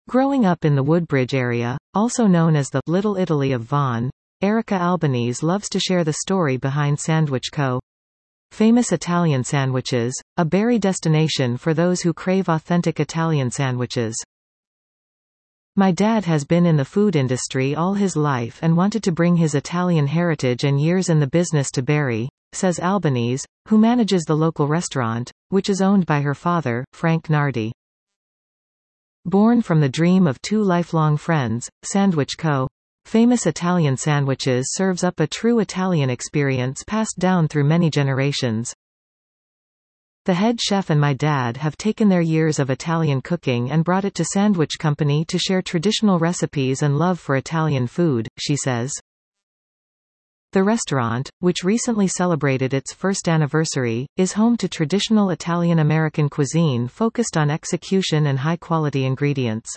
Growing up in the Woodbridge area, also known as the Little Italy of Vaughan, Erica Albanese loves to share the story behind Sandwich Co. Famous Italian Sandwiches, a Barrie destination for those who crave authentic Italian sandwiches. My dad has been in the food industry all his life and wanted to bring his Italian heritage and years in the business to Barrie, says Albanese, who manages the local restaurant, which is owned by her father, Frank Nardi. Born from the dream of two lifelong friends, Sandwich Co. Famous Italian Sandwiches serves up a true Italian experience passed down through many generations. The head chef and my dad have taken their years of Italian cooking and brought it to Sandwich Company to share traditional recipes and love for Italian food, she says. The restaurant, which recently celebrated its first anniversary, is home to traditional Italian-American cuisine focused on execution and high-quality ingredients.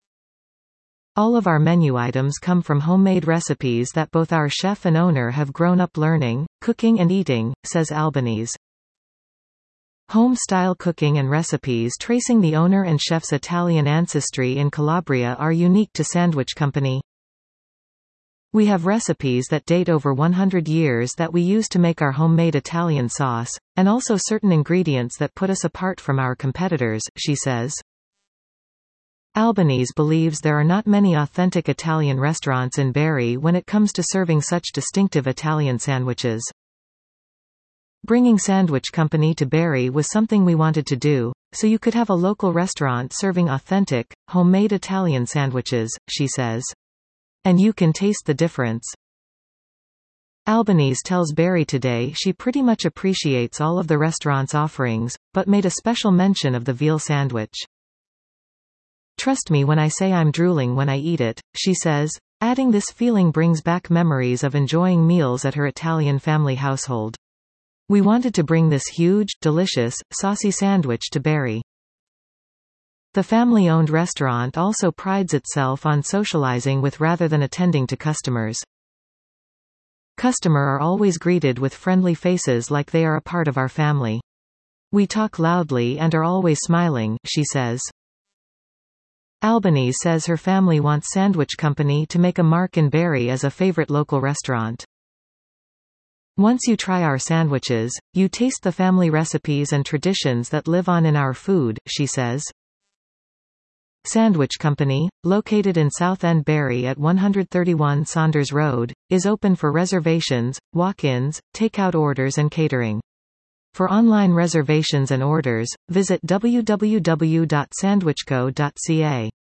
All of our menu items come from homemade recipes that both our chef and owner have grown up learning, cooking and eating, says Albanese. Home-style cooking and recipes tracing the owner and chef's Italian ancestry in Calabria are unique to Sandwich Company. We have recipes that date over 100 years that we use to make our homemade Italian sauce, and also certain ingredients that put us apart from our competitors, she says. Albanese believes there are not many authentic Italian restaurants in Barrie when it comes to serving such distinctive Italian sandwiches. Bringing Sandwich Company to Barrie was something we wanted to do, so you could have a local restaurant serving authentic, homemade Italian sandwiches, she says. And you can taste the difference. Albanese tells Barrie Today she pretty much appreciates all of the restaurant's offerings, but made a special mention of the veal sandwich. Trust me when I say I'm drooling when I eat it, she says, adding this feeling brings back memories of enjoying meals at her Italian family household. We wanted to bring this huge, delicious, saucy sandwich to Barrie. The family-owned restaurant also prides itself on socializing with rather than attending to customers. Customers are always greeted with friendly faces like they are a part of our family. We talk loudly and are always smiling, she says. Albanese says her family wants Sandwich Company to make a mark in Barrie as a favorite local restaurant. Once you try our sandwiches, you taste the family recipes and traditions that live on in our food, she says. Sandwich Company, located in South End Barrie at 131 Saunders Road, is open for reservations, walk-ins, takeout orders and catering. For online reservations and orders, visit www.sandwichco.ca.